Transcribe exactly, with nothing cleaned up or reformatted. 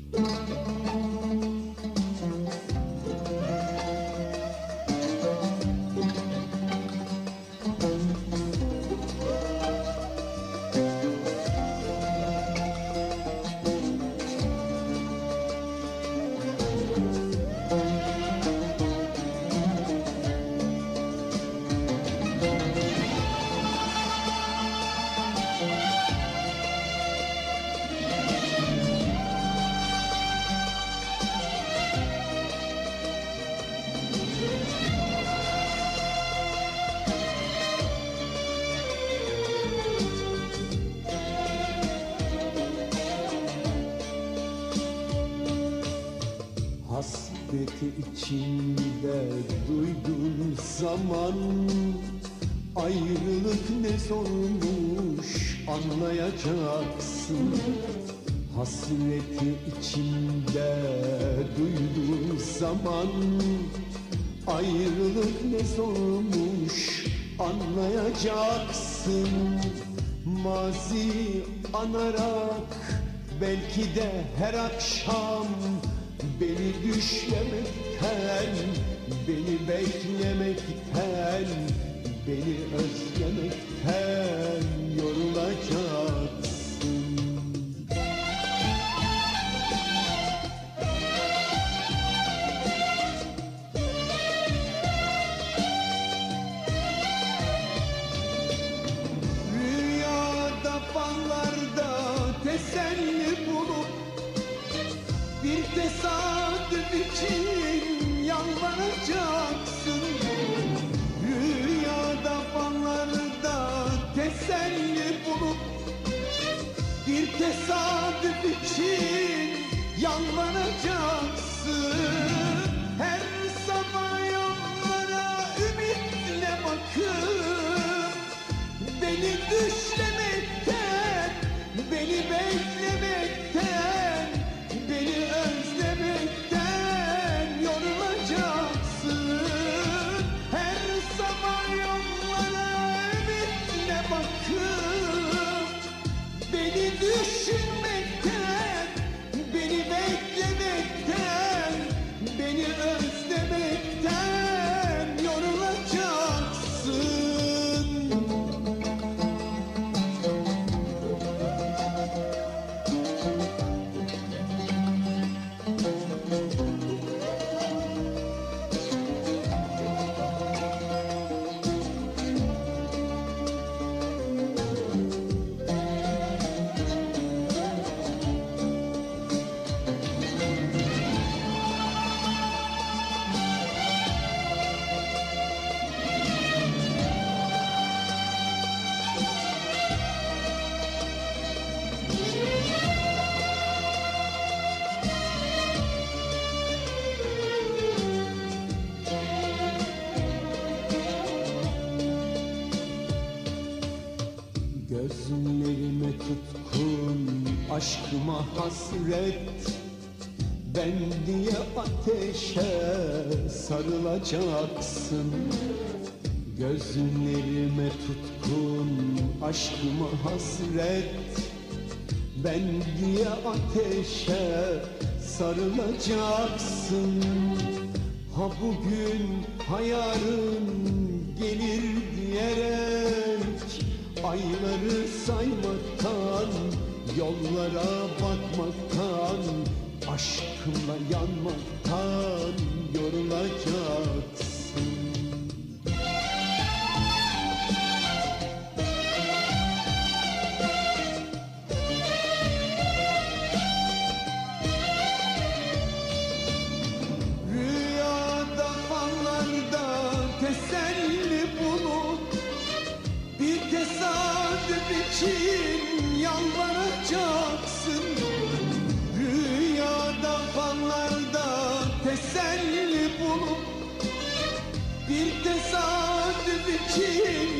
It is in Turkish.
Hasreti içinde duyduğun zaman ayrılık ne zormuş anlayacaksın. Hasreti içinde duyduğun zaman ayrılık ne zormuş anlayacaksın. Mazi anarak belki de her akşam beni düşlemekten, beni beklemekten, beni özlemekten yorulacaksın. Rüyada fallarda teselli bulup bir tesadüf için yalvaracaksın. Rüyada fallarda teselli bulup bir tesadüf için yalvaracaksın. Her sabah yollara ümitle bakıp beni düşlemekten, beni beklemekten, beni özlemekten yorulacaksın. Her sabah yollara ümitle bakıp beni düşünmekten, beni beklemekten, beni özlemekten yorulacaksın. Gözlerime tutkun, aşkıma hasret, ben diye ateşe sarılacaksın. Gözlerime tutkun, aşkıma hasret, ben diye ateşe sarılacaksın. Ha bugün ha yarın gelir diyerek ayları saymaktan, yollara bakmaktan, aşkımla yanmaktan yorulacaksın. Rüyada fallarda teselli bulup bir tesadüf için yalvaracaksın. Rüyada fallarda teselli bulup bir tesadüf için